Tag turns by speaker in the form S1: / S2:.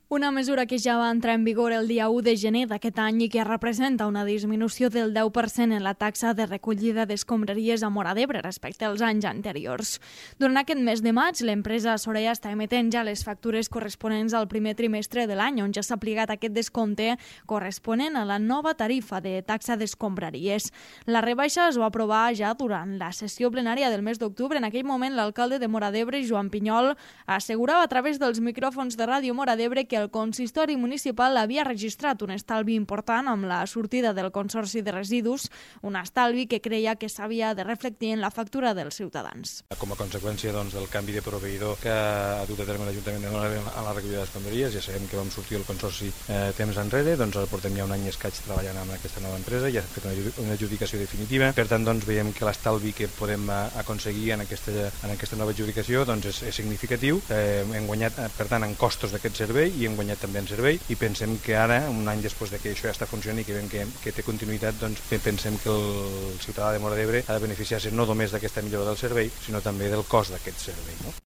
S1: Una mesura que ja va entrar en vigor el dia 1 de gener d'aquest any i que representa una disminució del 10% en la taxa de recollida d'escombraries a Móra d'Ebre respecte als anys anteriors. Durant aquest mes de maig, l'empresa Soraya està emetent ja les factures corresponents al primer trimestre de l'any, on ja s'ha aplicat aquest descompte corresponent a la nova tarifa de taxa d'escombraries. La rebaixa es va aprovar ja durant la sessió plenària del mes d'octubre. En aquell moment, l'alcalde de Móra d'Ebre, Joan Pinyol, assegurava a través dels micròfons de Ràdio Móra d'Ebre que el consistori municipal havia registrat un estalvi important amb la sortida del Consorci de Residus, un estalvi que creia que s'havia de reflectir en la factura dels ciutadans.
S2: Com a conseqüència del canvi de proveïdor que ha dut a terme l'Ajuntament de Móra d'Ebre a la recollida d'escombraries, ja sabem que vam sortir el Consorci temps enrere, ara portem ja un any i escaig treballant amb aquesta nova empresa, ja hem fet una adjudicació definitiva, per tant veiem que l'estalvi que podem aconseguir en aquesta nova adjudicació és significatiu. Hem guanyat, per tant, en costos d'aquest servei i hem guanyat també en servei, i pensem que ara, un any després que això ja està funcionant i que veiem que té continuïtat, pensem que el ciutadà de Móra d'Ebre ha de beneficiar-se no només d'aquesta millora del servei, sinó també del cost d'aquest servei.